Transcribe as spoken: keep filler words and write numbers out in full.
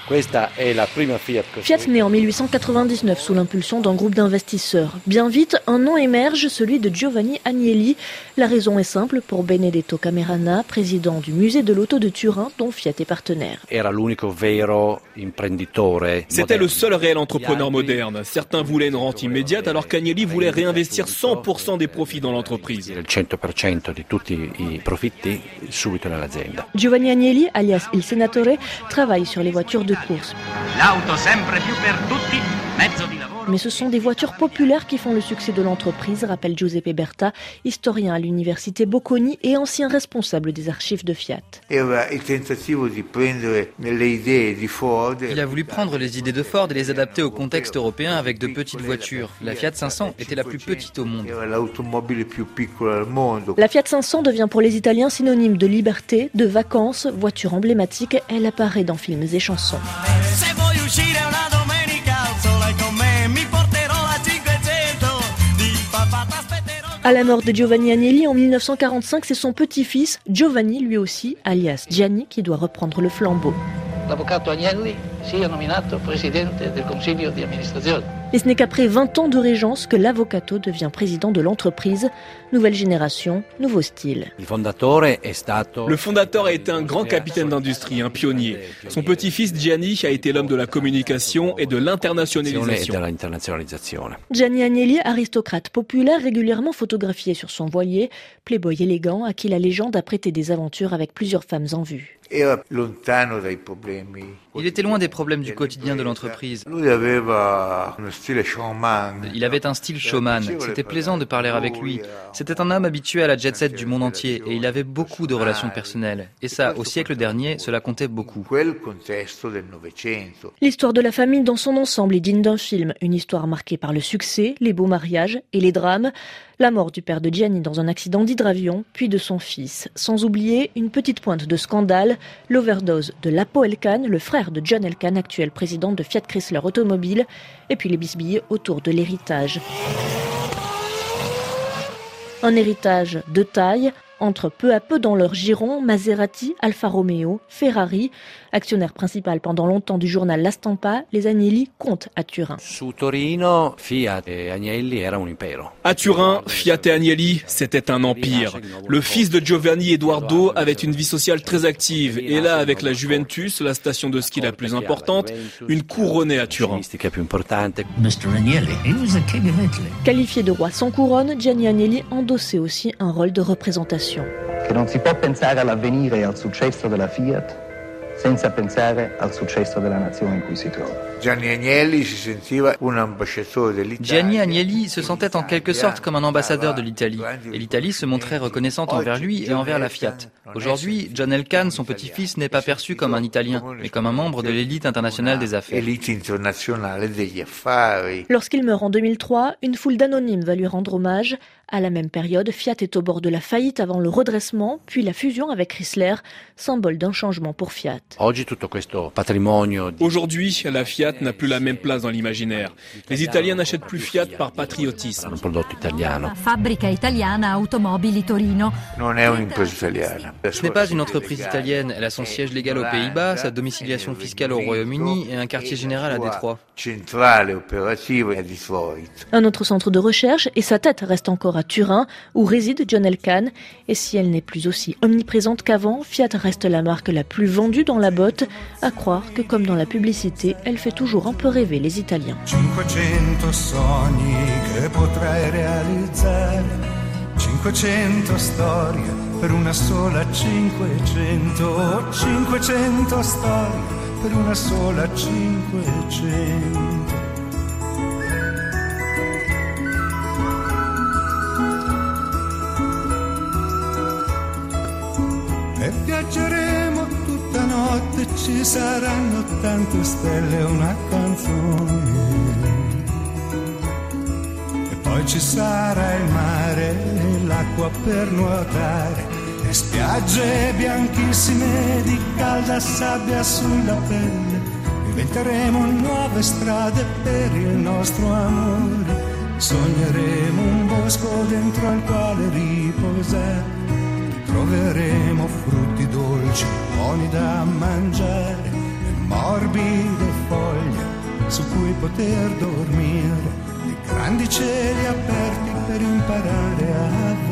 Fiat naît en mille huit cent quatre-vingt-dix-neuf sous l'impulsion d'un groupe d'investisseurs. Bien vite, un nom émerge, celui de Giovanni Agnelli. La raison est simple, pour Benedetto Camerana, président du musée de l'auto de Turin, dont Fiat est partenaire. C'était le seul réel entrepreneur moderne. Certains voulaient une rente immédiate, alors qu'Agnelli voulait réinvestir cent pour cent des profits dans l'entreprise. Giovanni Agnelli, alias Il Senatore, travaille sur les voitures de course. Mais ce sont des voitures populaires qui font le succès de l'entreprise, rappelle Giuseppe Berta, historien à l'université Bocconi et ancien responsable des archives de Fiat. Il a voulu prendre les idées de Ford et les adapter au contexte européen avec de petites voitures. La Fiat cinq cents était la plus petite au monde. La Fiat cinq cents devient pour les Italiens synonyme de liberté, de vacances, voiture emblématique. Elle apparaît dans films et chansons. À la mort de Giovanni Agnelli en mille neuf cent quarante-cinq, c'est son petit-fils, Giovanni lui aussi, alias Gianni, qui doit reprendre le flambeau. L'avvocato Agnelli sia nominato presidente del consiglio di amministrazione. Et ce n'est qu'après vingt ans de régence que l'avvocato devient président de l'entreprise. Nouvelle génération, nouveau style. Le fondateur a été un grand capitaine d'industrie, un pionnier. Son petit-fils Gianni a été l'homme de la communication et de l'internationalisation. Gianni Agnelli, aristocrate populaire, régulièrement photographié sur son voilier, playboy élégant à qui la légende a prêté des aventures avec plusieurs femmes en vue. Il était loin des problèmes du quotidien de l'entreprise. Il avait un style showman. C'était plaisant de parler avec lui. C'était un homme habitué à la jet-set du monde entier et il avait beaucoup de relations personnelles. Et ça, au siècle dernier, cela comptait beaucoup. L'histoire de la famille dans son ensemble est digne d'un film. Une histoire marquée par le succès, les beaux mariages et les drames. La mort du père de Gianni dans un accident d'hydravion, puis de son fils. Sans oublier une petite pointe de scandale, l'overdose de Lapo Elkann, le frère de John Elkann, actuel président de Fiat Chrysler Automobile, et puis les bisbilles autour de l'héritage. Un héritage de taille, entre peu à peu dans leur giron Maserati, Alfa Romeo, Ferrari. Actionnaire principal pendant longtemps du journal La Stampa, les Agnelli comptent à Turin. À Turin, Fiat et Agnelli, c'était un empire. Le fils de Giovanni Edoardo avait une vie sociale très active. Et là, avec la Juventus, la station de ski la plus importante, une couronnée à Turin. Qualifié de roi sans couronne, Gianni Agnelli endossait aussi un rôle de représentation. Che non si può pensare all'avvenire e al successo della Fiat senza pensare al successo della nazione in cui si trova. Gianni Agnelli si sentiva un ambasciatore dell'Italia. Gianni Agnelli se sentait en quelque sorte comme un ambassadeur de l'Italie. Et l'Italie se montrait reconnaissante envers lui et envers la Fiat. Aujourd'hui, John Elkann, son petit-fils, n'est pas perçu comme un Italien, mais comme un membre de l'élite internationale des affaires. Lorsqu'il meurt en deux mille trois, une foule d'anonymes va lui rendre hommage. À la même période, Fiat est au bord de la faillite avant le redressement, puis la fusion avec Chrysler, symbole d'un changement pour Fiat. Aujourd'hui, la Fiat n'a plus la même place dans l'imaginaire. Les Italiens n'achètent plus Fiat par patriotisme. Fabbrica Italiana Automobili Torino. Ce n'est pas une entreprise italienne. Elle a son siège légal aux Pays-Bas, sa domiciliation fiscale au Royaume-Uni et un quartier général à Détroit. Un autre centre de recherche et sa tête reste encore à Turin, où réside John Elkann. Et si elle n'est plus aussi omniprésente qu'avant, Fiat reste la marque la plus vendue dans la botte, à croire que comme dans la publicité, elle fait toujours un peu rêver les Italiens. cinquecento sogni che potrai realizzare, cinquecento storie per una sola cinquecento, cinquecento storie per una sola cinquecento. E viaggeremo tutta notte, ci saranno tante stelle e una canzone. E poi ci sarà il mare e l'acqua per nuotare, e spiagge bianchissime di calda sabbia sulla pelle. Inventeremo nuove strade per il nostro amore, sogneremo un bosco dentro al quale riposare. Troveremo frutti dolci, buoni da mangiare, e morbide foglie su cui poter dormire, di grandi cieli aperti per imparare a